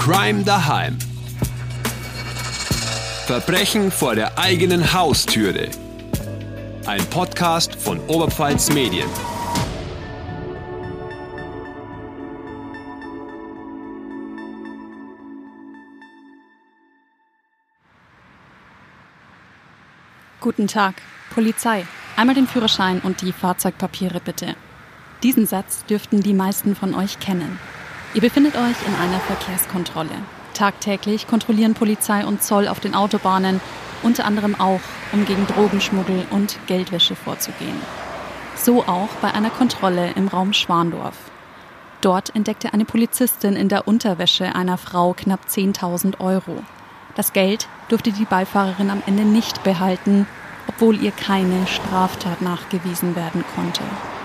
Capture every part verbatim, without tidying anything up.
Crime daheim. Verbrechen vor der eigenen Haustüre. Ein Podcast von Oberpfalz Medien. Guten Tag, Polizei. Einmal den Führerschein und die Fahrzeugpapiere bitte. Diesen Satz dürften die meisten von euch kennen. Ihr befindet euch in einer Verkehrskontrolle. Tagtäglich kontrollieren Polizei und Zoll auf den Autobahnen, unter anderem auch, um gegen Drogenschmuggel und Geldwäsche vorzugehen. So auch bei einer Kontrolle im Raum Schwandorf. Dort entdeckte eine Polizistin in der Unterwäsche einer Frau knapp zehntausend Euro. Das Geld durfte die Beifahrerin am Ende nicht behalten, obwohl ihr keine Straftat nachgewiesen werden konnte.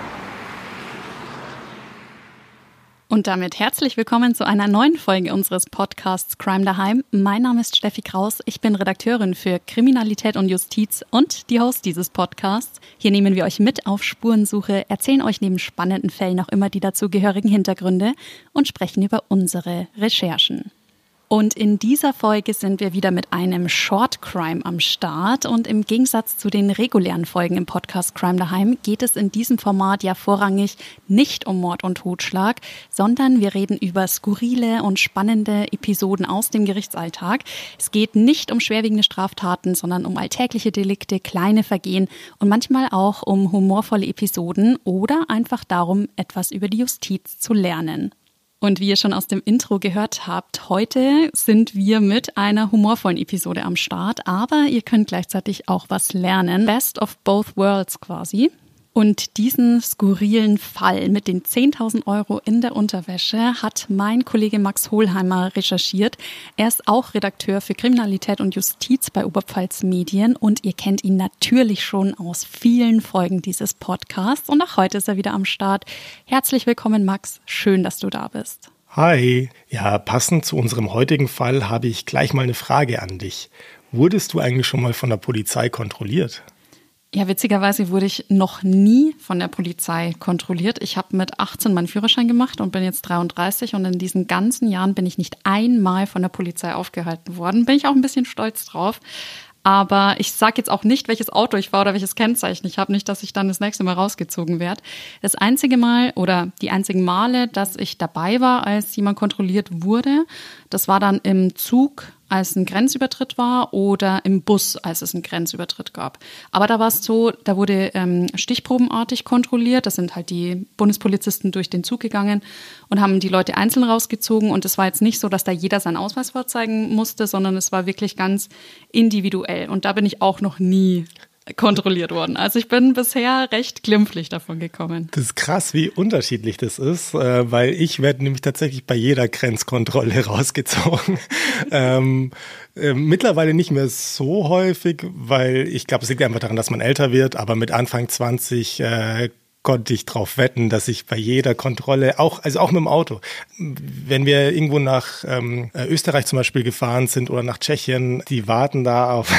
Und damit herzlich willkommen zu einer neuen Folge unseres Podcasts Crime daheim. Mein Name ist Steffi Kraus, ich bin Redakteurin für Kriminalität und Justiz und die Host dieses Podcasts. Hier nehmen wir euch mit auf Spurensuche, erzählen euch neben spannenden Fällen auch immer die dazugehörigen Hintergründe und sprechen über unsere Recherchen. Und in dieser Folge sind wir wieder mit einem Short Crime am Start. Und im Gegensatz zu den regulären Folgen im Podcast Crime daheim geht es in diesem Format ja vorrangig nicht um Mord und Totschlag, sondern wir reden über skurrile und spannende Episoden aus dem Gerichtsalltag. Es geht nicht um schwerwiegende Straftaten, sondern um alltägliche Delikte, kleine Vergehen und manchmal auch um humorvolle Episoden oder einfach darum, etwas über die Justiz zu lernen. Und wie ihr schon aus dem Intro gehört habt, heute sind wir mit einer humorvollen Episode am Start, aber ihr könnt gleichzeitig auch was lernen. Best of both worlds quasi. Und diesen skurrilen Fall mit den zehntausend Euro in der Unterwäsche hat mein Kollege Max Hohlheimer recherchiert. Er ist auch Redakteur für Kriminalität und Justiz bei Oberpfalz Medien und ihr kennt ihn natürlich schon aus vielen Folgen dieses Podcasts. Und auch heute ist er wieder am Start. Herzlich willkommen, Max. Schön, dass du da bist. Hi. Ja, passend zu unserem heutigen Fall habe ich gleich mal eine Frage an dich. Wurdest du eigentlich schon mal von der Polizei kontrolliert? Ja, witzigerweise wurde ich noch nie von der Polizei kontrolliert. Ich habe mit achtzehn meinen Führerschein gemacht und bin jetzt dreiunddreißig und in diesen ganzen Jahren bin ich nicht einmal von der Polizei aufgehalten worden. Bin ich auch ein bisschen stolz drauf. Aber ich sage jetzt auch nicht, welches Auto ich fahre oder welches Kennzeichen ich habe. Nicht, dass ich dann das nächste Mal rausgezogen werde. Das einzige Mal oder die einzigen Male, dass ich dabei war, als jemand kontrolliert wurde, das war dann im Zug, als ein Grenzübertritt war oder im Bus, als es einen Grenzübertritt gab. Aber da war es so, da wurde ähm, stichprobenartig kontrolliert. Das sind halt die Bundespolizisten durch den Zug gegangen und haben die Leute einzeln rausgezogen. Und es war jetzt nicht so, dass da jeder seinen Ausweis vorzeigen musste, sondern es war wirklich ganz individuell. Und da bin ich auch noch nie kontrolliert worden. Also ich bin bisher recht glimpflich davon gekommen. Das ist krass, wie unterschiedlich das ist, äh, weil ich werde nämlich tatsächlich bei jeder Grenzkontrolle rausgezogen. ähm, äh, mittlerweile nicht mehr so häufig, weil ich glaube, es liegt einfach daran, dass man älter wird, aber mit Anfang zwanzig äh, konnte ich drauf wetten, dass ich bei jeder Kontrolle, auch also auch mit dem Auto, wenn wir irgendwo nach ähm, Österreich zum Beispiel gefahren sind oder nach Tschechien, die warten da auf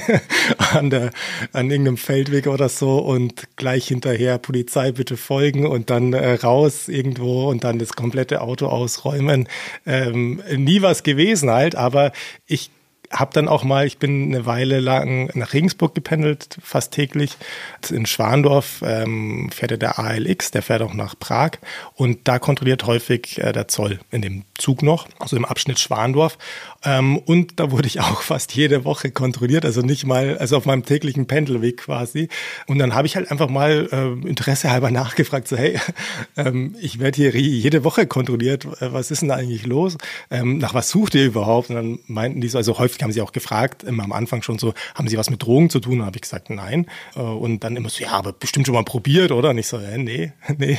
an der an irgendeinem Feldweg oder so und gleich hinterher Polizei bitte folgen und dann äh, raus irgendwo und dann das komplette Auto ausräumen. Ähm, nie was gewesen halt, aber ich Hab dann auch mal, ich bin eine Weile lang nach Regensburg gependelt, fast täglich. In Schwandorf ähm, fährt ja der A L X, der fährt auch nach Prag. Und da kontrolliert häufig äh, der Zoll in dem Zug noch, also im Abschnitt Schwandorf. Ähm, und da wurde ich auch fast jede Woche kontrolliert, also nicht mal, also auf meinem täglichen Pendelweg quasi. Und dann habe ich halt einfach mal äh, Interesse halber nachgefragt, so hey, ähm, ich werde hier jede Woche kontrolliert, was ist denn da eigentlich los? Ähm, nach was sucht ihr überhaupt? Und dann meinten die so, also häufig haben sie auch gefragt, immer am Anfang schon so, haben sie was mit Drogen zu tun? Und dann habe ich gesagt, nein. Und dann immer so, ja, aber bestimmt schon mal probiert, oder? Und ich so, ja, nee, nee.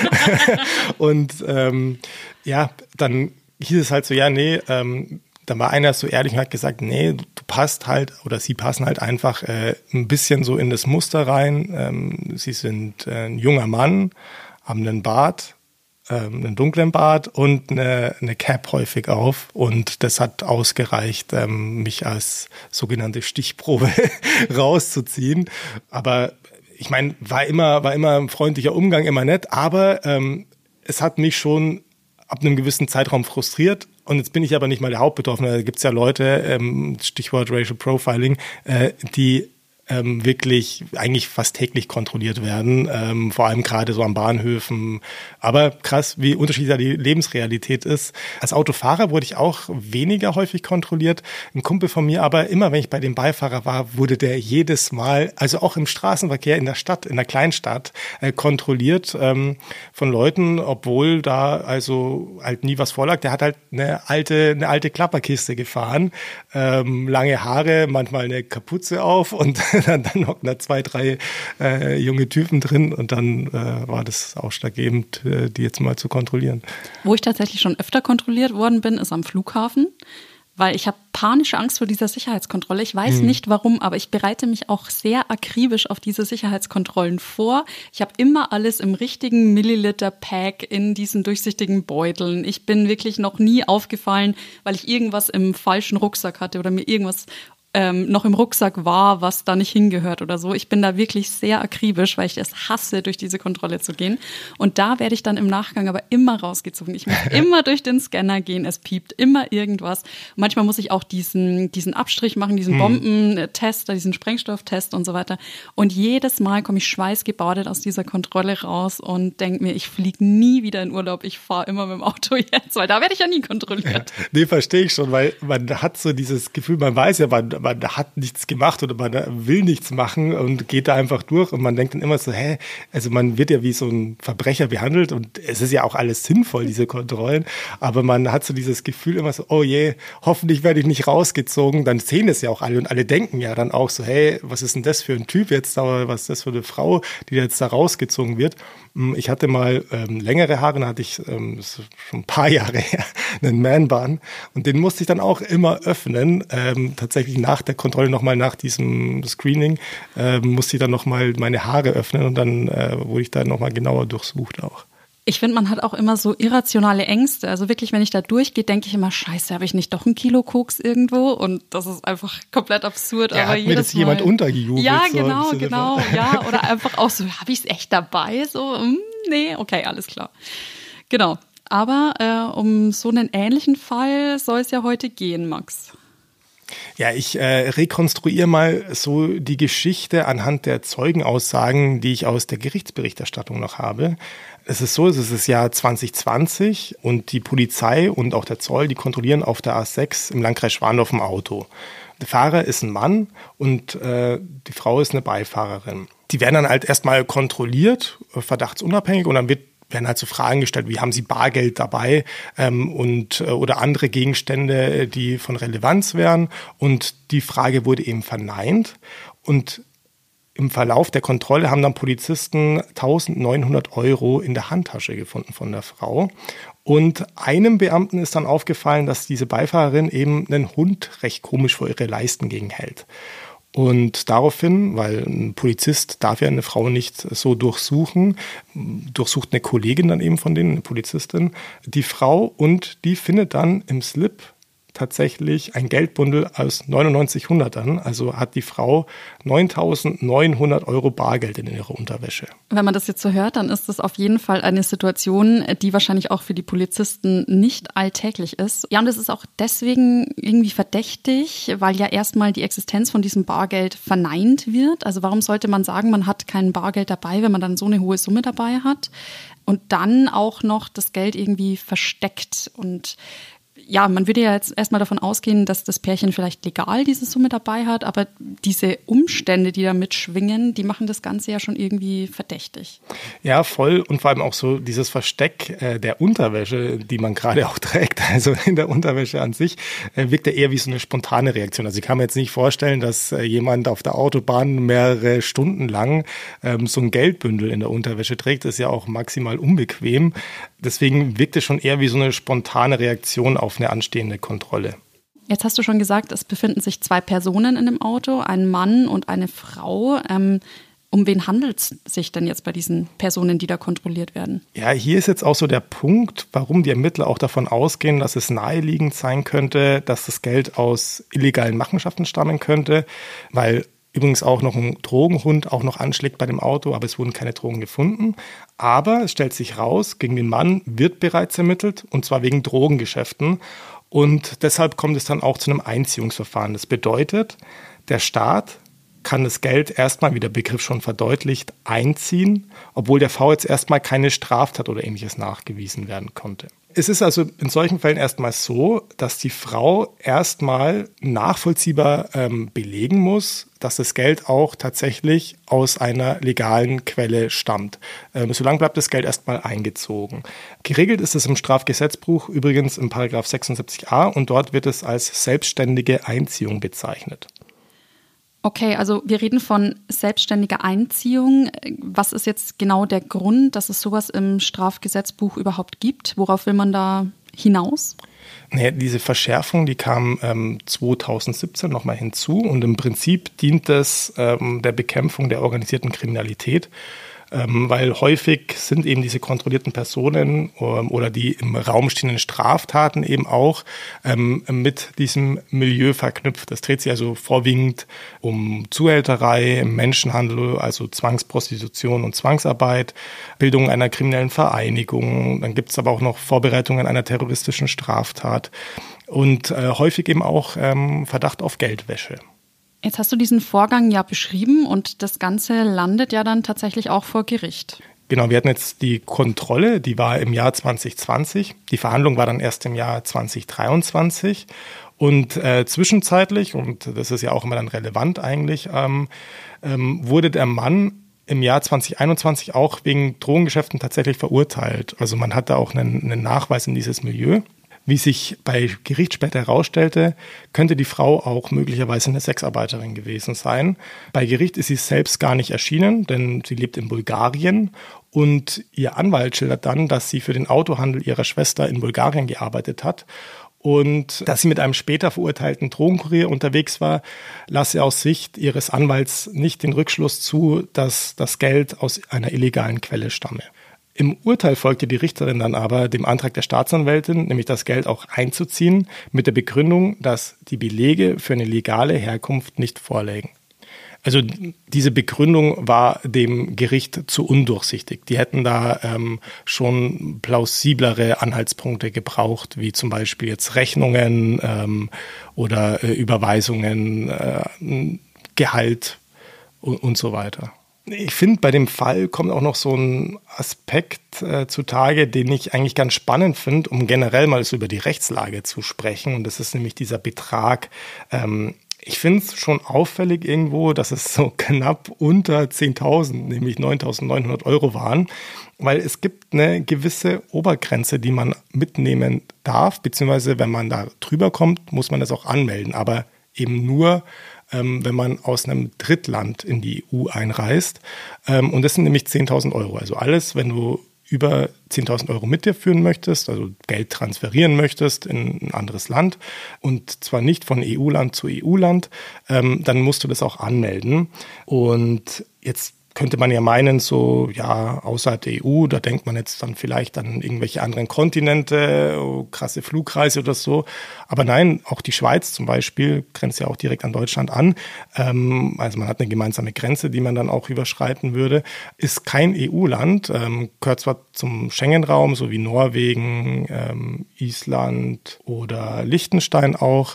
Und ähm, ja, dann hieß es halt so, ja, nee, ähm, dann war einer so ehrlich und hat gesagt, nee, du passt halt, oder sie passen halt einfach äh, ein bisschen so in das Muster rein. Ähm, sie sind äh, ein junger Mann, haben einen Bart, einen dunklen Bart und eine, eine Cap häufig auf. Und das hat ausgereicht, ähm, mich als sogenannte Stichprobe rauszuziehen. Aber ich meine, war immer, war immer ein freundlicher Umgang, immer nett. Aber ähm, es hat mich schon ab einem gewissen Zeitraum frustriert. Und jetzt bin ich aber nicht mal der Hauptbetroffene. Da gibt es ja Leute, ähm, Stichwort Racial Profiling, äh, die ähm, wirklich eigentlich fast täglich kontrolliert werden, ähm, vor allem gerade so an Bahnhöfen. Aber krass, wie unterschiedlich da die Lebensrealität ist. Als Autofahrer wurde ich auch weniger häufig kontrolliert. Ein Kumpel von mir, aber immer, wenn ich bei dem Beifahrer war, wurde der jedes Mal, also auch im Straßenverkehr in der Stadt, in der Kleinstadt, äh, kontrolliert ähm, von Leuten, obwohl da also halt nie was vorlag. Der hat halt eine alte, eine alte Klapperkiste gefahren, ähm, lange Haare, manchmal eine Kapuze auf und dann, dann hocken da zwei, drei äh, junge Typen drin und dann äh, war das ausschlaggebend, äh, die jetzt mal zu kontrollieren. Wo ich tatsächlich schon öfter kontrolliert worden bin, ist am Flughafen, weil ich habe panische Angst vor dieser Sicherheitskontrolle. Ich weiß hm. nicht warum, aber ich bereite mich auch sehr akribisch auf diese Sicherheitskontrollen vor. Ich habe immer alles im richtigen Milliliter-Pack in diesen durchsichtigen Beuteln. Ich bin wirklich noch nie aufgefallen, weil ich irgendwas im falschen Rucksack hatte oder mir irgendwas Ähm, noch im Rucksack war, was da nicht hingehört oder so. Ich bin da wirklich sehr akribisch, weil ich es hasse, durch diese Kontrolle zu gehen. Und da werde ich dann im Nachgang aber immer rausgezogen. Ich muss immer durch den Scanner gehen, es piept immer irgendwas. Manchmal muss ich auch diesen, diesen Abstrich machen, diesen Bombentest, diesen Sprengstofftest und so weiter. Und jedes Mal komme ich schweißgebadet aus dieser Kontrolle raus und denke mir, ich fliege nie wieder in Urlaub. Ich fahre immer mit dem Auto jetzt, weil da werde ich ja nie kontrolliert. Nee, verstehe ich schon, weil man hat so dieses Gefühl, man weiß ja, man man hat nichts gemacht oder man will nichts machen und geht da einfach durch und man denkt dann immer so, hä, also man wird ja wie so ein Verbrecher behandelt und es ist ja auch alles sinnvoll, diese Kontrollen, aber man hat so dieses Gefühl immer so, oh je, hoffentlich werde ich nicht rausgezogen, dann sehen es ja auch alle und alle denken ja dann auch so, hey, was ist denn das für ein Typ jetzt da, was ist das für eine Frau, die jetzt da rausgezogen wird. Ich hatte mal ähm, längere Haare, dann hatte ich ähm, das ist schon ein paar Jahre her, einen Man-Bun und den musste ich dann auch immer öffnen, ähm, tatsächlich nach der Kontrolle nochmal nach diesem Screening äh, musste ich dann nochmal meine Haare öffnen und dann äh, wurde ich da nochmal genauer durchsucht auch. Ich finde, man hat auch immer so irrationale Ängste. Also wirklich, wenn ich da durchgehe, denke ich immer, scheiße, habe ich nicht doch ein Kilo Koks irgendwo? Und das ist einfach komplett absurd. Ja, aber hat mir das Mal, jemand untergejubelt? Ja, so, genau, genau. Ja, oder einfach auch so, habe ich es echt dabei? So, hm, nee, okay, alles klar. Genau. Aber äh, um so einen ähnlichen Fall soll es ja heute gehen, Max. Ja, ich äh, rekonstruiere mal so die Geschichte anhand der Zeugenaussagen, die ich aus der Gerichtsberichterstattung noch habe. Es ist so, es ist das Jahr zwanzig zwanzig und die Polizei und auch der Zoll, die kontrollieren auf der A sechs im Landkreis Schwandorf ein Auto. Der Fahrer ist ein Mann und äh, die Frau ist eine Beifahrerin. Die werden dann halt erstmal kontrolliert, verdachtsunabhängig, und dann wird werden halt so Fragen gestellt, wie haben Sie Bargeld dabei ähm, und äh, oder andere Gegenstände, die von Relevanz wären. Und die Frage wurde eben verneint. Und im Verlauf der Kontrolle haben dann Polizisten eintausendneunhundert Euro in der Handtasche gefunden von der Frau. Und einem Beamten ist dann aufgefallen, dass diese Beifahrerin eben einen Hund recht komisch vor ihre Leistengegend hält. Und daraufhin, weil ein Polizist darf ja eine Frau nicht so durchsuchen, durchsucht eine Kollegin dann eben von denen, eine Polizistin, die Frau, und die findet dann im Slip tatsächlich ein Geldbündel aus neunundneunzighundert. Also hat die Frau neuntausendneunhundert Euro Bargeld in ihrer Unterwäsche. Wenn man das jetzt so hört, dann ist das auf jeden Fall eine Situation, die wahrscheinlich auch für die Polizisten nicht alltäglich ist. Ja, und das ist auch deswegen irgendwie verdächtig, weil ja erstmal die Existenz von diesem Bargeld verneint wird. Also warum sollte man sagen, man hat kein Bargeld dabei, wenn man dann so eine hohe Summe dabei hat und dann auch noch das Geld irgendwie versteckt? Und ja, man würde ja jetzt erstmal davon ausgehen, dass das Pärchen vielleicht legal diese Summe dabei hat, aber diese Umstände, die da mitschwingen, die machen das Ganze ja schon irgendwie verdächtig. Ja, voll, und vor allem auch so dieses Versteck äh, der Unterwäsche, die man gerade auch trägt, also in der Unterwäsche an sich, äh, wirkt ja eher wie so eine spontane Reaktion. Also ich kann mir jetzt nicht vorstellen, dass äh, jemand auf der Autobahn mehrere Stunden lang ähm, so ein Geldbündel in der Unterwäsche trägt. Das ist ja auch maximal unbequem. Deswegen wirkt es schon eher wie so eine spontane Reaktion auf eine anstehende Kontrolle. Jetzt hast du schon gesagt, es befinden sich zwei Personen in dem Auto, ein Mann und eine Frau. Ähm, um wen handelt es sich denn jetzt bei diesen Personen, die da kontrolliert werden? Ja, hier ist jetzt auch so der Punkt, warum die Ermittler auch davon ausgehen, dass es naheliegend sein könnte, dass das Geld aus illegalen Machenschaften stammen könnte, weil übrigens auch noch ein Drogenhund auch noch anschlägt bei dem Auto, aber es wurden keine Drogen gefunden. Aber es stellt sich raus, gegen den Mann wird bereits ermittelt, und zwar wegen Drogengeschäften. Und deshalb kommt es dann auch zu einem Einziehungsverfahren. Das bedeutet, der Staat kann das Geld erstmal, wie der Begriff schon verdeutlicht, einziehen, obwohl der V jetzt erstmal keine Straftat oder Ähnliches nachgewiesen werden konnte. Es ist also in solchen Fällen erstmal so, dass die Frau erstmal nachvollziehbar ähm, belegen muss, dass das Geld auch tatsächlich aus einer legalen Quelle stammt. Ähm, solange bleibt das Geld erstmal eingezogen. Geregelt ist es im Strafgesetzbuch übrigens im Paragraph sechsundsiebzig a und dort wird es als selbstständige Einziehung bezeichnet. Okay, also wir reden von selbstständiger Einziehung. Was ist jetzt genau der Grund, dass es sowas im Strafgesetzbuch überhaupt gibt? Worauf will man da hinaus? Naja, diese Verschärfung, die kam ähm, zweitausendsiebzehn nochmal hinzu und im Prinzip dient es ähm, der Bekämpfung der organisierten Kriminalität. Ähm, weil häufig sind eben diese kontrollierten Personen ähm, oder die im Raum stehenden Straftaten eben auch ähm, mit diesem Milieu verknüpft. Das dreht sich also vorwiegend um Zuhälterei, Menschenhandel, also Zwangsprostitution und Zwangsarbeit, Bildung einer kriminellen Vereinigung. Dann gibt es aber auch noch Vorbereitungen einer terroristischen Straftat und äh, häufig eben auch ähm, Verdacht auf Geldwäsche. Jetzt hast du diesen Vorgang ja beschrieben und das Ganze landet ja dann tatsächlich auch vor Gericht. Genau, wir hatten jetzt die Kontrolle, die war im Jahr zwanzig zwanzig. Die Verhandlung war dann erst im Jahr zwanzig dreiundzwanzig. Und äh, zwischenzeitlich, und das ist ja auch immer dann relevant eigentlich, ähm, ähm, wurde der Mann im Jahr zwanzig einundzwanzig auch wegen Drogengeschäften tatsächlich verurteilt. Also man hatte auch einen, einen Nachweis in dieses Milieu. Wie sich bei Gericht später herausstellte, könnte die Frau auch möglicherweise eine Sexarbeiterin gewesen sein. Bei Gericht ist sie selbst gar nicht erschienen, denn sie lebt in Bulgarien. Und ihr Anwalt schildert dann, dass sie für den Autohandel ihrer Schwester in Bulgarien gearbeitet hat. Und dass sie mit einem später verurteilten Drogenkurier unterwegs war, lasse aus Sicht ihres Anwalts nicht den Rückschluss zu, dass das Geld aus einer illegalen Quelle stamme. Im Urteil folgte die Richterin dann aber dem Antrag der Staatsanwältin, nämlich das Geld auch einzuziehen, mit der Begründung, dass die Belege für eine legale Herkunft nicht vorlägen. Also diese Begründung war dem Gericht zu undurchsichtig. Die hätten da ähm, schon plausiblere Anhaltspunkte gebraucht, wie zum Beispiel jetzt Rechnungen ähm, oder äh, Überweisungen, äh, Gehalt und, und so weiter. Ich finde, bei dem Fall kommt auch noch so ein Aspekt äh, zutage, den ich eigentlich ganz spannend finde, um generell mal so über die Rechtslage zu sprechen. Und das ist nämlich dieser Betrag. Ähm, ich finde es schon auffällig irgendwo, dass es so knapp unter zehntausend, nämlich neuntausendneunhundert Euro waren. Weil es gibt eine gewisse Obergrenze, die man mitnehmen darf. Beziehungsweise, wenn man da drüber kommt, muss man das auch anmelden. Aber eben nur, Ähm, wenn man aus einem Drittland in die E U einreist. Ähm, und das sind nämlich zehntausend Euro. Also alles, wenn du über zehntausend Euro mit dir führen möchtest, also Geld transferieren möchtest in ein anderes Land und zwar nicht von E U-Land zu E U-Land, ähm, dann musst du das auch anmelden. Und jetzt könnte man ja meinen, so, ja, außerhalb der E U, da denkt man jetzt dann vielleicht an irgendwelche anderen Kontinente, oh, krasse Flugreise oder so. Aber nein, auch die Schweiz zum Beispiel grenzt ja auch direkt an Deutschland an. Ähm, also man hat eine gemeinsame Grenze, die man dann auch überschreiten würde. Ist kein E U-Land, ähm, gehört zwar zum Schengen-Raum, so wie Norwegen, ähm, Island oder Liechtenstein auch.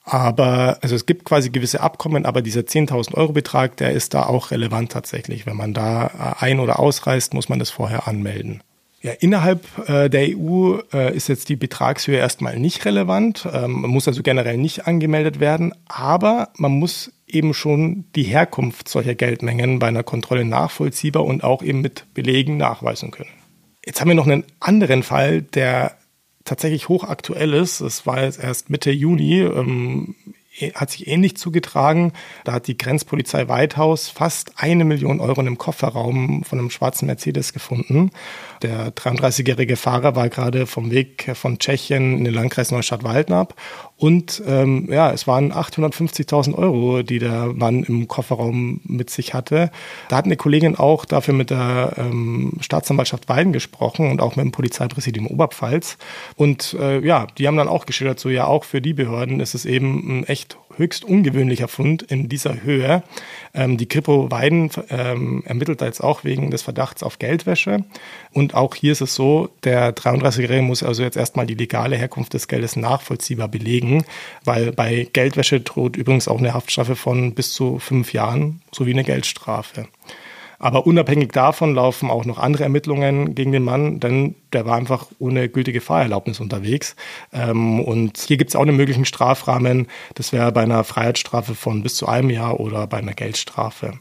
Aber also es gibt quasi gewisse Abkommen, aber dieser zehntausend Euro Betrag, der ist da auch relevant tatsächlich. Wenn man da ein- oder ausreist, muss man das vorher anmelden. Ja, innerhalb äh, der E U äh, ist jetzt die Betragshöhe erstmal nicht relevant. Ähm, man muss also generell nicht angemeldet werden, aber man muss eben schon die Herkunft solcher Geldmengen bei einer Kontrolle nachvollziehbar und auch eben mit Belegen nachweisen können. Jetzt haben wir noch einen anderen Fall, der tatsächlich hochaktuell ist. Es war jetzt erst Mitte Juni, ähm, hat sich ähnlich zugetragen. Da hat die Grenzpolizei Weithaus fast eine Million Euro in einem Kofferraum von einem schwarzen Mercedes gefunden. Der dreiunddreißigjährige Fahrer war gerade vom Weg von Tschechien in den Landkreis Neustadt-Waldnab. Und ähm, ja, es waren achthundertfünfzigtausend Euro, die der Mann im Kofferraum mit sich hatte. Da hat eine Kollegin auch dafür mit der ähm, Staatsanwaltschaft Weiden gesprochen und auch mit dem Polizeipräsidium Oberpfalz. Und äh, ja, die haben dann auch geschildert, so ja, auch für die Behörden ist es eben ein echt höchst ungewöhnlicher Fund in dieser Höhe. Ähm, die Kripo Weiden ähm, ermittelt da jetzt auch wegen des Verdachts auf Geldwäsche. Und auch hier ist es so, der dreiunddreißigjährige muss also jetzt erstmal die legale Herkunft des Geldes nachvollziehbar belegen, weil bei Geldwäsche droht übrigens auch eine Haftstrafe von bis zu fünf Jahren sowie eine Geldstrafe. Aber unabhängig davon laufen auch noch andere Ermittlungen gegen den Mann, denn der war einfach ohne gültige Fahrerlaubnis unterwegs. Und hier gibt es auch einen möglichen Strafrahmen. Das wäre bei einer Freiheitsstrafe von bis zu einem Jahr oder bei einer Geldstrafe.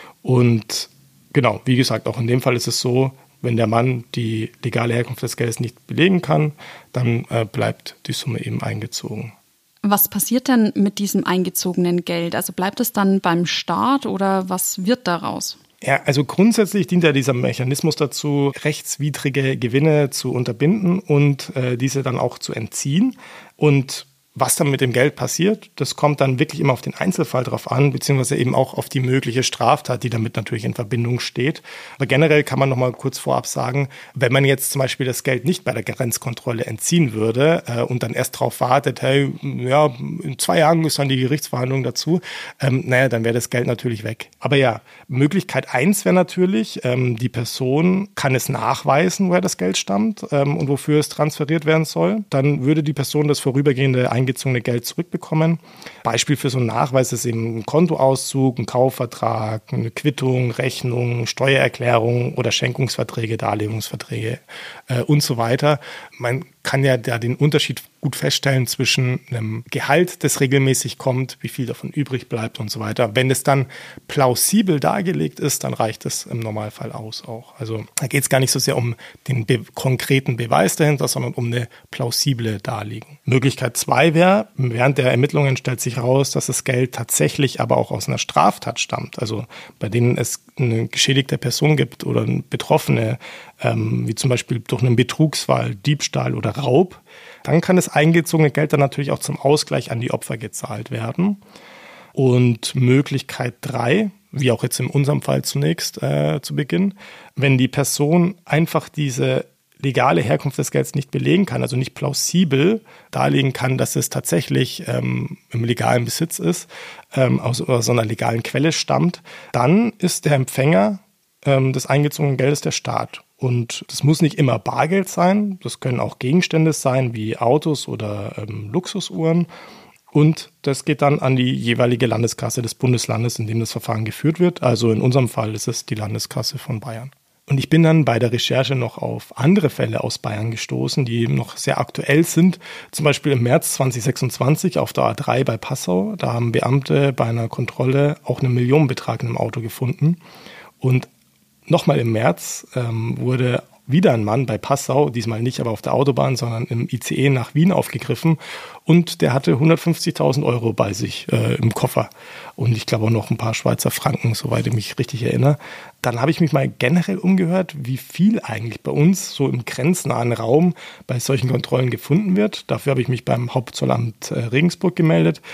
Und genau, wie gesagt, auch in dem Fall ist es so, wenn der Mann die legale Herkunft des Geldes nicht belegen kann, dann bleibt die Summe eben eingezogen. Was passiert denn mit diesem eingezogenen Geld? Also bleibt es dann beim Staat oder was wird daraus? Ja, also grundsätzlich dient ja dieser Mechanismus dazu, rechtswidrige Gewinne zu unterbinden und äh, diese dann auch zu entziehen. Und was dann mit dem Geld passiert, das kommt dann wirklich immer auf den Einzelfall drauf an, beziehungsweise eben auch auf die mögliche Straftat, die damit natürlich in Verbindung steht. Aber generell kann man noch mal kurz vorab sagen, wenn man jetzt zum Beispiel das Geld nicht bei der Grenzkontrolle entziehen würde äh, und dann erst darauf wartet, hey, ja, in zwei Jahren ist dann die Gerichtsverhandlung dazu, ähm, naja, dann wäre das Geld natürlich weg. Aber ja, Möglichkeit eins wäre natürlich, ähm, die Person kann es nachweisen, woher das Geld stammt ähm, und wofür es transferiert werden soll. Dann würde die Person das vorübergehende eingezogene Geld zurückbekommen. Beispiel für so einen Nachweis ist eben ein Kontoauszug, ein Kaufvertrag, eine Quittung, Rechnung, Steuererklärung oder Schenkungsverträge, Darlehungsverträge äh, und so weiter. Man kann ja da den Unterschied gut feststellen zwischen einem Gehalt, das regelmäßig kommt, wie viel davon übrig bleibt und so weiter. Wenn es dann plausibel dargelegt ist, dann reicht es im Normalfall aus auch. Also da geht es gar nicht so sehr um den be- konkreten Beweis dahinter, sondern um eine plausible Darlegung. Möglichkeit zwei wäre, während der Ermittlungen stellt sich heraus, dass das Geld tatsächlich aber auch aus einer Straftat stammt. Also bei denen es eine geschädigte Person gibt oder eine Betroffene, ähm, wie zum Beispiel durch einen Betrugsfall, Diebstahl oder Raub, dann kann das eingezogene Geld dann natürlich auch zum Ausgleich an die Opfer gezahlt werden. Und Möglichkeit drei, wie auch jetzt in unserem Fall zunächst äh, zu Beginn, wenn die Person einfach diese legale Herkunft des Geldes nicht belegen kann, also nicht plausibel darlegen kann, dass es tatsächlich ähm, im legalen Besitz ist, ähm, aus, aus so einer legalen Quelle stammt, dann ist der Empfänger ähm, des eingezogenen Geldes der Staat. Und das muss nicht immer Bargeld sein, das können auch Gegenstände sein, wie Autos oder ähm, Luxusuhren. Und das geht dann an die jeweilige Landeskasse des Bundeslandes, in dem das Verfahren geführt wird. Also in unserem Fall ist es die Landeskasse von Bayern. Und ich bin dann bei der Recherche noch auf andere Fälle aus Bayern gestoßen, die noch sehr aktuell sind. Zum Beispiel im März zwanzig sechsundzwanzig auf der A drei bei Passau. Da haben Beamte bei einer Kontrolle auch einen Millionenbetrag in einem Auto gefunden. Und nochmal im März ähm, wurde wieder ein Mann bei Passau, diesmal nicht aber auf der Autobahn, sondern im I C E nach Wien aufgegriffen und der hatte hundertfünfzigtausend Euro bei sich äh, im Koffer und ich glaube auch noch ein paar Schweizer Franken, soweit ich mich richtig erinnere. Dann habe ich mich mal generell umgehört, wie viel eigentlich bei uns so im grenznahen Raum bei solchen Kontrollen gefunden wird. Dafür habe ich mich beim Hauptzollamt äh, Regensburg gemeldet.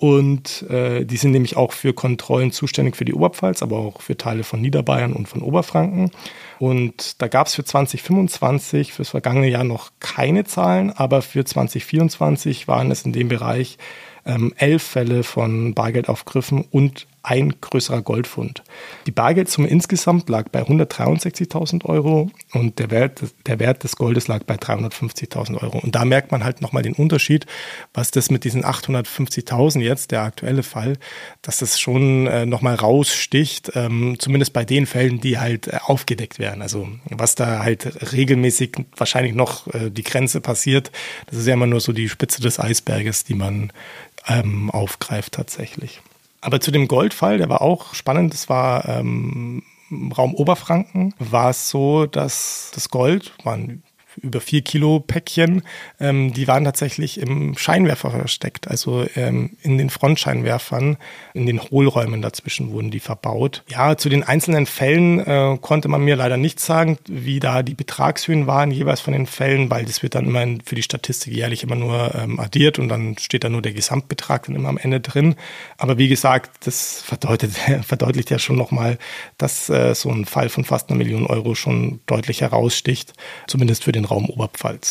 Und äh, die sind nämlich auch für Kontrollen zuständig für die Oberpfalz, aber auch für Teile von Niederbayern und von Oberfranken. Und da gab es für zwanzig fünfundzwanzig, fürs vergangene Jahr noch keine Zahlen, aber für zwanzig vierundzwanzig waren es in dem Bereich ähm, elf Fälle von Bargeldaufgriffen und ein größerer Goldfund. Die Bargeldsumme insgesamt lag bei hundertdreiundsechzigtausend Euro und der Wert, der Wert des Goldes lag bei dreihundertfünfzigtausend Euro. Und da merkt man halt nochmal den Unterschied, was das mit diesen achthundertfünfzigtausend jetzt, der aktuelle Fall, dass das schon äh, nochmal raussticht, ähm, zumindest bei den Fällen, die halt äh, aufgedeckt werden. Also was da halt regelmäßig wahrscheinlich noch äh, die Grenze passiert, das ist ja immer nur so die Spitze des Eisberges, die man ähm, aufgreift tatsächlich. Aber zu dem Goldfall, der war auch spannend, das war ähm, im Raum Oberfranken, war es so, dass das Gold, waren über vier Kilo Päckchen, ähm, die waren tatsächlich im Scheinwerfer versteckt, also ähm, in den Frontscheinwerfern, in den Hohlräumen dazwischen wurden die verbaut. Ja, zu den einzelnen Fällen äh, konnte man mir leider nicht sagen, wie da die Betragshöhen waren jeweils von den Fällen, weil das wird dann immer für die Statistik jährlich immer nur ähm, addiert und dann steht da nur der Gesamtbetrag dann immer am Ende drin. Aber wie gesagt, das verdeutet, verdeutlicht ja schon nochmal, dass äh, so ein Fall von fast einer Million Euro schon deutlich heraussticht, zumindest für den Raum Oberpfalz.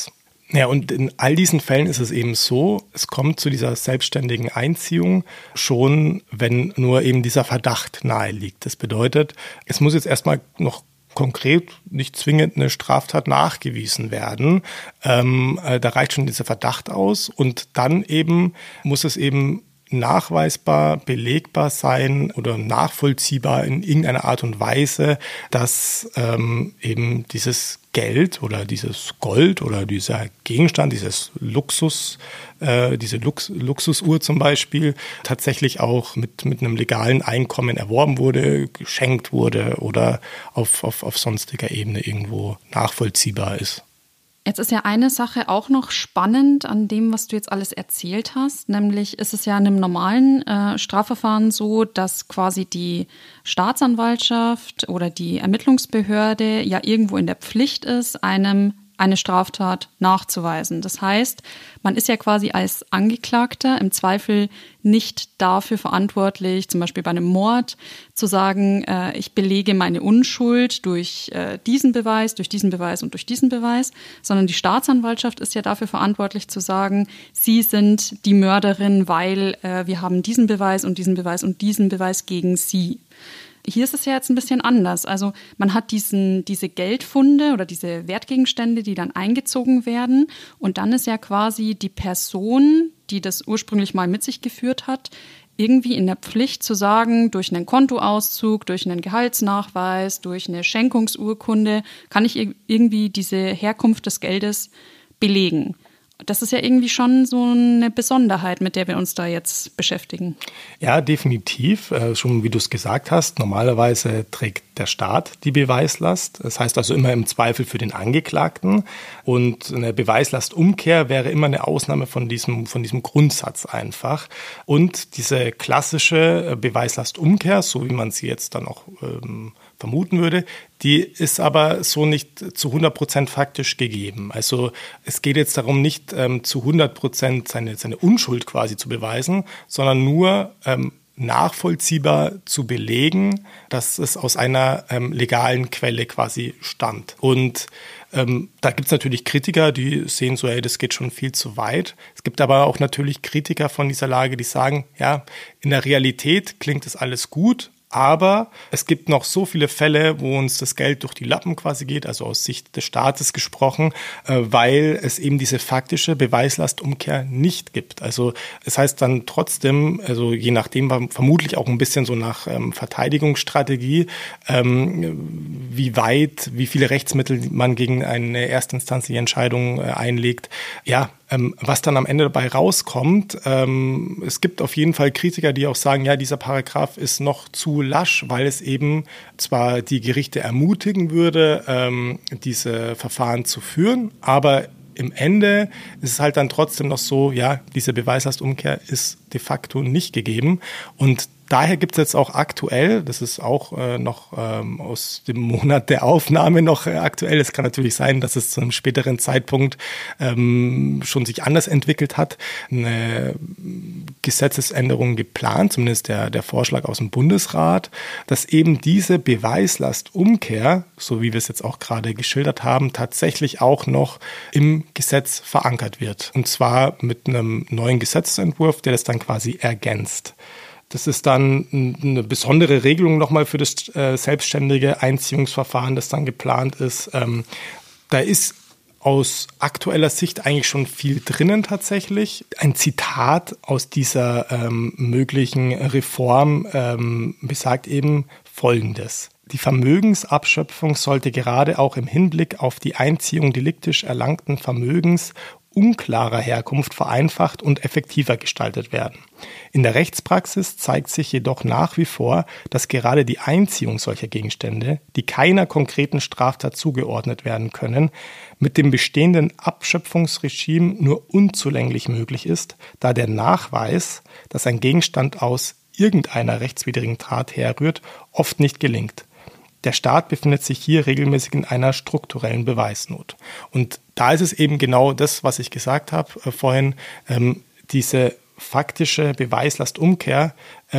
Ja, und in all diesen Fällen ist es eben so, es kommt zu dieser selbstständigen Einziehung schon, wenn nur eben dieser Verdacht nahe liegt. Das bedeutet, es muss jetzt erstmal noch konkret nicht zwingend eine Straftat nachgewiesen werden. Ähm, äh, da reicht schon dieser Verdacht aus und dann eben muss es eben nachweisbar, belegbar sein oder nachvollziehbar in irgendeiner Art und Weise, dass ähm, eben dieses Geld oder dieses Gold oder dieser Gegenstand, dieses Luxus, äh, diese Lux- Luxusuhr zum Beispiel, tatsächlich auch mit, mit einem legalen Einkommen erworben wurde, geschenkt wurde oder auf, auf, auf sonstiger Ebene irgendwo nachvollziehbar ist. Jetzt ist ja eine Sache auch noch spannend an dem, was du jetzt alles erzählt hast. Nämlich ist es ja in einem normalen äh, Strafverfahren so, dass quasi die Staatsanwaltschaft oder die Ermittlungsbehörde ja irgendwo in der Pflicht ist, einem eine Straftat nachzuweisen. Das heißt, man ist ja quasi als Angeklagter im Zweifel nicht dafür verantwortlich, zum Beispiel bei einem Mord, zu sagen, äh, ich belege meine Unschuld durch äh, diesen Beweis, durch diesen Beweis und durch diesen Beweis, sondern die Staatsanwaltschaft ist ja dafür verantwortlich zu sagen, Sie sind die Mörderin, weil äh, wir haben diesen Beweis und diesen Beweis und diesen Beweis gegen Sie. Hier ist es ja jetzt ein bisschen anders. Also man hat diesen, diese Geldfunde oder diese Wertgegenstände, die dann eingezogen werden. Und dann ist ja quasi die Person, die das ursprünglich mal mit sich geführt hat, irgendwie in der Pflicht zu sagen, durch einen Kontoauszug, durch einen Gehaltsnachweis, durch eine Schenkungsurkunde, kann ich irgendwie diese Herkunft des Geldes belegen. Das ist ja irgendwie schon so eine Besonderheit, mit der wir uns da jetzt beschäftigen. Ja, definitiv. Äh, schon wie du es gesagt hast, normalerweise trägt der Staat die Beweislast. Das heißt also immer im Zweifel für den Angeklagten. Und eine Beweislastumkehr wäre immer eine Ausnahme von diesem, von diesem Grundsatz einfach. Und diese klassische Beweislastumkehr, so wie man sie jetzt dann auch ähm, vermuten würde, die ist aber so nicht zu hundert Prozent faktisch gegeben. Also es geht jetzt darum, nicht ähm, zu hundert Prozent seine, seine Unschuld quasi zu beweisen, sondern nur ähm, nachvollziehbar zu belegen, dass es aus einer ähm, legalen Quelle quasi stammt. Und ähm, da gibt es natürlich Kritiker, die sehen so, hey, das geht schon viel zu weit. Es gibt aber auch natürlich Kritiker von dieser Lage, die sagen, ja, in der Realität klingt das alles gut, aber es gibt noch so viele Fälle, wo uns das Geld durch die Lappen quasi geht, also aus Sicht des Staates gesprochen, weil es eben diese faktische Beweislastumkehr nicht gibt. Also es heißt dann trotzdem, also je nachdem, vermutlich auch ein bisschen so nach ähm, Verteidigungsstrategie, ähm, wie weit, wie viele Rechtsmittel man gegen eine erstinstanzliche Entscheidung äh, einlegt. Ja, Ähm, was dann am Ende dabei rauskommt, ähm, es gibt auf jeden Fall Kritiker, die auch sagen, ja, dieser Paragraph ist noch zu lasch, weil es eben zwar die Gerichte ermutigen würde, ähm, diese Verfahren zu führen, aber im Ende ist es halt dann trotzdem noch so, ja, diese Beweislastumkehr ist de facto nicht gegeben. Und daher gibt es jetzt auch aktuell, das ist auch äh, noch ähm, aus dem Monat der Aufnahme noch äh, aktuell, es kann natürlich sein, dass es zu einem späteren Zeitpunkt ähm, schon sich anders entwickelt hat, eine Gesetzesänderung geplant, zumindest der, der Vorschlag aus dem Bundesrat, dass eben diese Beweislastumkehr, so wie wir es jetzt auch gerade geschildert haben, tatsächlich auch noch im Gesetz verankert wird. Und zwar mit einem neuen Gesetzentwurf, der das dann quasi ergänzt. Das ist dann eine besondere Regelung nochmal für das äh, selbstständige Einziehungsverfahren, das dann geplant ist. Ähm, da ist aus aktueller Sicht eigentlich schon viel drinnen tatsächlich. Ein Zitat aus dieser ähm, möglichen Reform ähm, besagt eben Folgendes. Die Vermögensabschöpfung sollte gerade auch im Hinblick auf die Einziehung deliktisch erlangten Vermögens unklarer Herkunft vereinfacht und effektiver gestaltet werden. In der Rechtspraxis zeigt sich jedoch nach wie vor, dass gerade die Einziehung solcher Gegenstände, die keiner konkreten Straftat zugeordnet werden können, mit dem bestehenden Abschöpfungsregime nur unzulänglich möglich ist, da der Nachweis, dass ein Gegenstand aus irgendeiner rechtswidrigen Tat herrührt, oft nicht gelingt. Der Staat befindet sich hier regelmäßig in einer strukturellen Beweisnot. Und da ist es eben genau das, was ich gesagt habe äh, vorhin, ähm, diese faktische Beweislastumkehr ähm,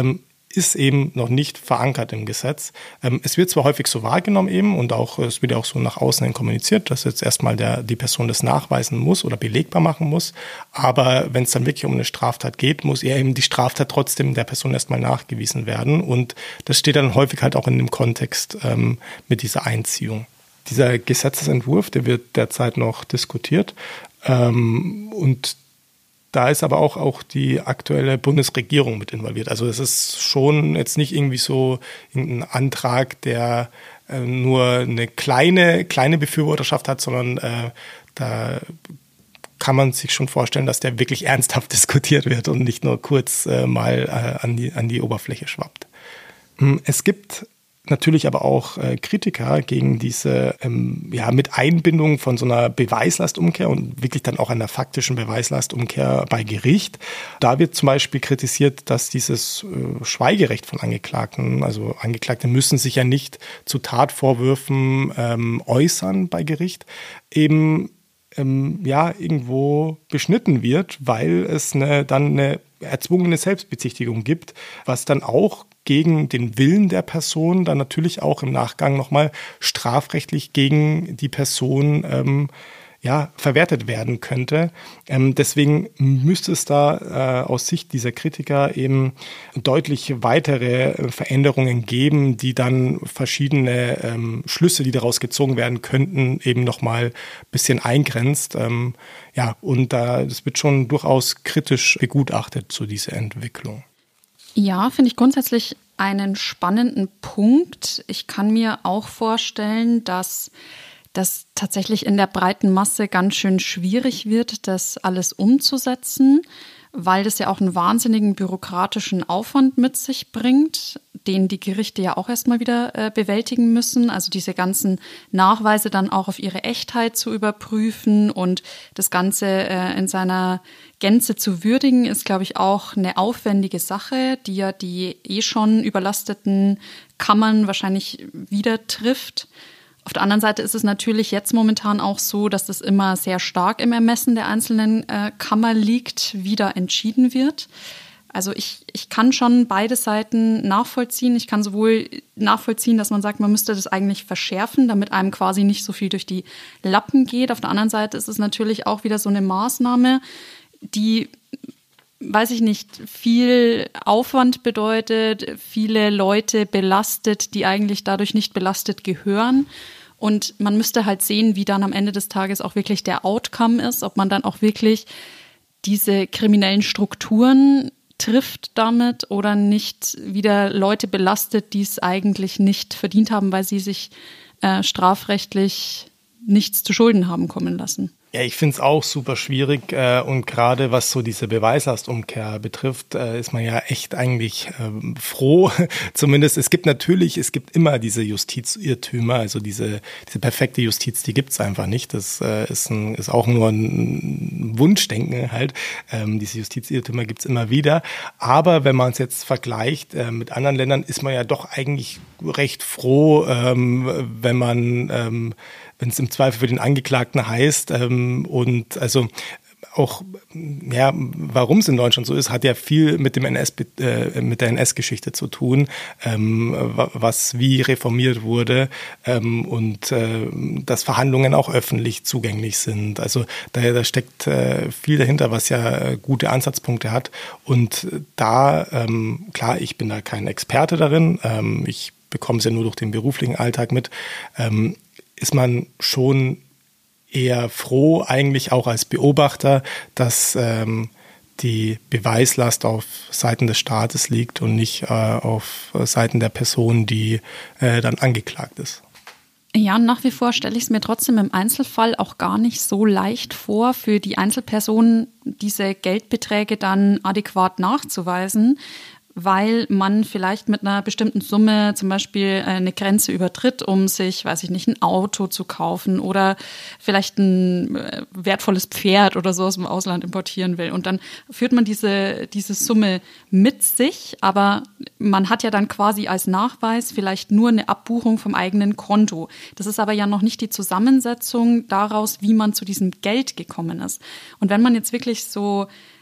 ist eben noch nicht verankert im Gesetz. Ähm, es wird zwar häufig so wahrgenommen eben und auch es wird ja auch so nach außen hin kommuniziert, dass jetzt erstmal der, die Person das nachweisen muss oder belegbar machen muss, aber wenn es dann wirklich um eine Straftat geht, muss eher eben die Straftat trotzdem der Person erstmal nachgewiesen werden und das steht dann häufig halt auch in dem Kontext ähm, mit dieser Einziehung. Dieser Gesetzesentwurf, der wird derzeit noch diskutiert ähm, und da ist aber auch, auch die aktuelle Bundesregierung mit involviert. Also es ist schon jetzt nicht irgendwie so ein Antrag, der äh, nur eine kleine, kleine Befürworterschaft hat, sondern äh, da kann man sich schon vorstellen, dass der wirklich ernsthaft diskutiert wird und nicht nur kurz äh, mal äh, an die, an die Oberfläche schwappt. Es gibt natürlich aber auch äh, Kritiker gegen diese ähm, ja, mit Einbindung von so einer Beweislastumkehr und wirklich dann auch einer faktischen Beweislastumkehr bei Gericht. Da wird zum Beispiel kritisiert, dass dieses äh, Schweigerecht von Angeklagten, also Angeklagte müssen sich ja nicht zu Tatvorwürfen ähm, äußern bei Gericht, eben ähm, ja irgendwo beschnitten wird, weil es eine, dann eine erzwungene Selbstbezichtigung gibt, was dann auch gegen den Willen der Person dann natürlich auch im Nachgang nochmal strafrechtlich gegen die Person ähm, ja, verwertet werden könnte. Ähm, deswegen müsste es da äh, aus Sicht dieser Kritiker eben deutlich weitere äh, Veränderungen geben, die dann verschiedene ähm, Schlüsse, die daraus gezogen werden könnten, eben nochmal ein bisschen eingrenzt. Ähm, ja, und da, das wird schon durchaus kritisch begutachtet zu dieser Entwicklung. Ja, finde ich grundsätzlich einen spannenden Punkt. Ich kann mir auch vorstellen, dass das tatsächlich in der breiten Masse ganz schön schwierig wird, das alles umzusetzen, weil das ja auch einen wahnsinnigen bürokratischen Aufwand mit sich bringt, den die Gerichte ja auch erstmal wieder äh, bewältigen müssen. Also diese ganzen Nachweise dann auch auf ihre Echtheit zu überprüfen und das Ganze äh, in seiner Gänze zu würdigen, ist, glaube ich, auch eine aufwendige Sache, die ja die eh schon überlasteten Kammern wahrscheinlich wieder trifft. Auf der anderen Seite ist es natürlich jetzt momentan auch so, dass das immer sehr stark im Ermessen der einzelnen äh, Kammer liegt, wie da entschieden wird. Also ich, ich kann schon beide Seiten nachvollziehen. Ich kann sowohl nachvollziehen, dass man sagt, man müsste das eigentlich verschärfen, damit einem quasi nicht so viel durch die Lappen geht. Auf der anderen Seite ist es natürlich auch wieder so eine Maßnahme, die, weiß ich nicht, viel Aufwand bedeutet, viele Leute belastet, die eigentlich dadurch nicht belastet gehören. Und man müsste halt sehen, wie dann am Ende des Tages auch wirklich der Outcome ist, ob man dann auch wirklich diese kriminellen Strukturen trifft damit oder nicht wieder Leute belastet, die es eigentlich nicht verdient haben, weil sie sich äh, strafrechtlich nichts zu Schulden haben kommen lassen. Ja, ich finde es auch super schwierig äh, und gerade was so diese Beweislastumkehr betrifft, äh, ist man ja echt eigentlich äh, froh. Zumindest es gibt natürlich, es gibt immer diese Justizirrtümer, also diese diese perfekte Justiz, die gibt's einfach nicht. Das äh, ist ein, ist auch nur ein Wunschdenken halt. Ähm, diese Justizirrtümer gibt's immer wieder. Aber wenn man es jetzt vergleicht äh, mit anderen Ländern, ist man ja doch eigentlich recht froh, ähm, wenn man ähm, wenn es im Zweifel für den Angeklagten heißt. Ähm, und also auch, ja, warum es in Deutschland so ist, hat ja viel mit dem N S, äh, mit der N S-Geschichte zu tun, ähm, was wie reformiert wurde ähm, und äh, dass Verhandlungen auch öffentlich zugänglich sind. Also da, da steckt äh, viel dahinter, was ja gute Ansatzpunkte hat. Und da, ähm, klar, ich bin da kein Experte darin, ähm, ich bekomme es ja nur durch den beruflichen Alltag mit, ähm, ist man schon eher froh, eigentlich auch als Beobachter, dass ähm, die Beweislast auf Seiten des Staates liegt und nicht äh, auf Seiten der Person, die äh, dann angeklagt ist. Ja, nach wie vor stelle ich es mir trotzdem im Einzelfall auch gar nicht so leicht vor, für die Einzelperson diese Geldbeträge dann adäquat nachzuweisen, weil man vielleicht mit einer bestimmten Summe zum Beispiel eine Grenze übertritt, um sich, weiß ich nicht, ein Auto zu kaufen oder vielleicht ein wertvolles Pferd oder so aus dem Ausland importieren will. Und dann führt man diese, diese Summe mit sich, aber man hat ja dann quasi als Nachweis vielleicht nur eine Abbuchung vom eigenen Konto. Das ist aber ja noch nicht die Zusammensetzung daraus, wie man zu diesem Geld gekommen ist. Und wenn man jetzt wirklich so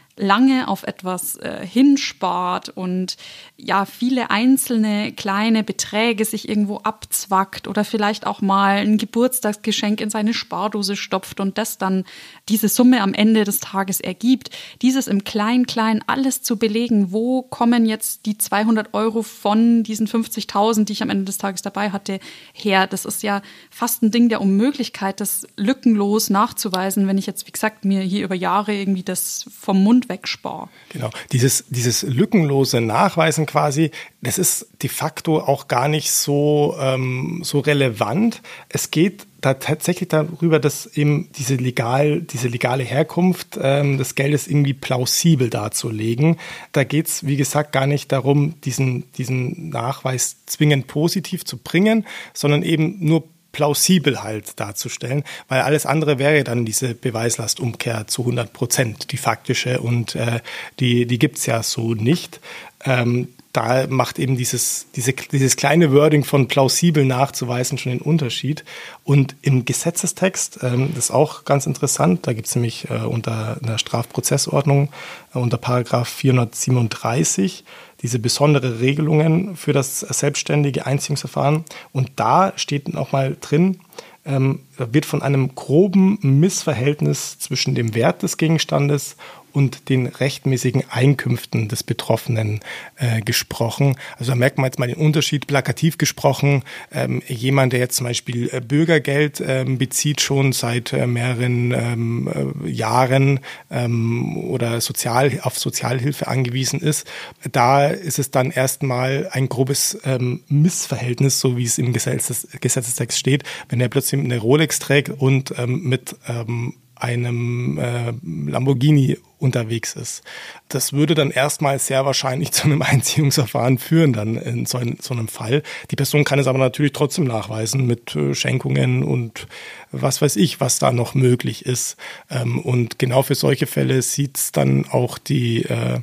lange auf etwas äh, hinspart und ja viele einzelne kleine Beträge sich irgendwo abzwackt oder vielleicht auch mal ein Geburtstagsgeschenk in seine Spardose stopft und das dann diese Summe am Ende des Tages ergibt, dieses im Klein-Klein alles zu belegen, wo kommen jetzt die zweihundert Euro von diesen fünfzigtausend, die ich am Ende des Tages dabei hatte, her. Das ist ja fast ein Ding der Unmöglichkeit, das lückenlos nachzuweisen, wenn ich jetzt, wie gesagt, mir hier über Jahre irgendwie das vom Mund wegspare. Genau, dieses, dieses lückenlose Nachweisen quasi, das ist de facto auch gar nicht so, ähm, so relevant. Es geht da tatsächlich darüber, dass eben diese, legal, diese legale Herkunft ähm, des Geldes irgendwie plausibel darzulegen. Da geht es, wie gesagt, gar nicht darum, diesen, diesen Nachweis zwingend positiv zu bringen, sondern eben nur plausibel halt darzustellen, weil alles andere wäre dann diese Beweislastumkehr zu hundert Prozent, die faktische, und äh, die, die gibt es ja so nicht. Ähm, da macht eben dieses, diese, dieses kleine Wording von plausibel nachzuweisen schon den Unterschied. Und im Gesetzestext, ähm, das ist auch ganz interessant, da gibt es nämlich äh, unter der Strafprozessordnung, äh, unter Paragraph vierhundertsiebenunddreißig, diese besondere Regelungen für das selbstständige Einziehungsverfahren. Und da steht nochmal drin, ähm, wird von einem groben Missverhältnis zwischen dem Wert des Gegenstandes und den rechtmäßigen Einkünften des Betroffenen äh, gesprochen. Also da merkt man jetzt mal den Unterschied, plakativ gesprochen. Ähm, jemand, der jetzt zum Beispiel äh, Bürgergeld ähm, bezieht, schon seit äh, mehreren ähm, äh, Jahren ähm, oder sozial, auf Sozialhilfe angewiesen ist, da ist es dann erstmal ein grobes ähm, Missverhältnis, so wie es im Gesetzes, Gesetzestext steht, wenn er plötzlich eine Rolex trägt und ähm, mit ähm, einem äh, Lamborghini unterwegs ist. Das würde dann erstmal sehr wahrscheinlich zu einem Einziehungsverfahren führen dann in so, ein, so einem Fall. Die Person kann es aber natürlich trotzdem nachweisen mit äh, Schenkungen und was weiß ich, was da noch möglich ist. Ähm, und genau für solche Fälle sieht es dann auch die, äh,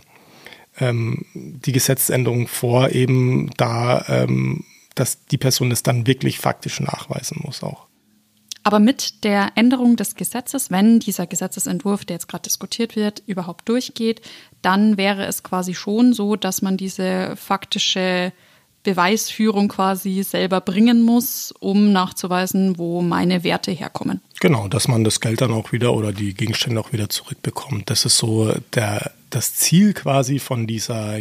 ähm, die Gesetzesänderung vor, eben da, ähm, dass die Person es dann wirklich faktisch nachweisen muss auch. Aber mit der Änderung des Gesetzes, wenn dieser Gesetzesentwurf, der jetzt gerade diskutiert wird, überhaupt durchgeht, dann wäre es quasi schon so, dass man diese faktische Beweisführung quasi selber bringen muss, um nachzuweisen, wo meine Werte herkommen. Genau, dass man das Geld dann auch wieder oder die Gegenstände auch wieder zurückbekommt. Das ist so der, das Ziel quasi von dieser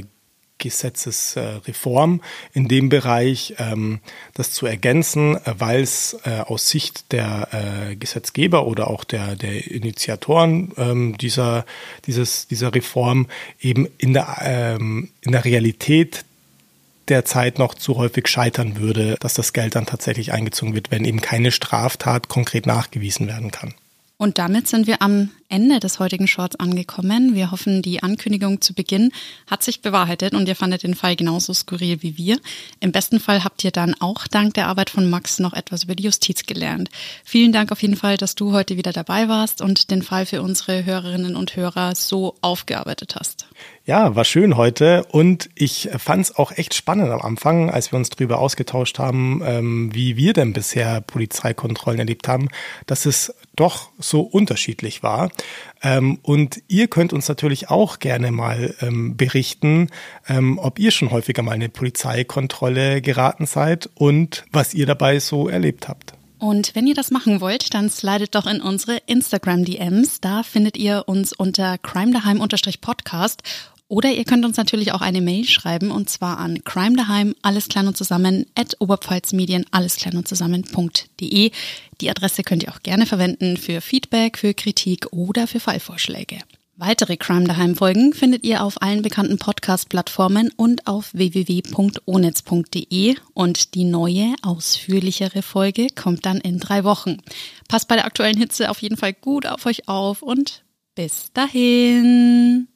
Gesetzesreform in dem Bereich, ähm, das zu ergänzen, weil es äh, aus Sicht der äh, Gesetzgeber oder auch der, der Initiatoren ähm, dieser, dieses, dieser Reform eben in der, ähm, in der Realität derzeit noch zu häufig scheitern würde, dass das Geld dann tatsächlich eingezogen wird, wenn eben keine Straftat konkret nachgewiesen werden kann. Und damit sind wir am Ende des heutigen Shorts angekommen. Wir hoffen, die Ankündigung zu Beginn hat sich bewahrheitet und ihr fandet den Fall genauso skurril wie wir. Im besten Fall habt ihr dann auch dank der Arbeit von Max noch etwas über die Justiz gelernt. Vielen Dank auf jeden Fall, dass du heute wieder dabei warst und den Fall für unsere Hörerinnen und Hörer so aufgearbeitet hast. Ja, war schön heute und ich fand es auch echt spannend am Anfang, als wir uns darüber ausgetauscht haben, ähm, wie wir denn bisher Polizeikontrollen erlebt haben, dass es doch so unterschiedlich war. Ähm, und ihr könnt uns natürlich auch gerne mal ähm, berichten, ähm, ob ihr schon häufiger mal in eine Polizeikontrolle geraten seid und was ihr dabei so erlebt habt. Und wenn ihr das machen wollt, dann slidet doch in unsere Instagram-D Ms. Da findet ihr uns unter crimedaheim-podcast. Oder ihr könnt uns natürlich auch eine Mail schreiben und zwar an crimedaheim, alles klein und zusammen, at oberpfalzmedien, alles klein und zusammen punkt de. Die Adresse könnt ihr auch gerne verwenden für Feedback, für Kritik oder für Fallvorschläge. Weitere Crime Daheim Folgen findet ihr auf allen bekannten Podcast-Plattformen und auf w w w punkt onetz punkt de und die neue, ausführlichere Folge kommt dann in drei Wochen. Passt bei der aktuellen Hitze auf jeden Fall gut auf euch auf und bis dahin!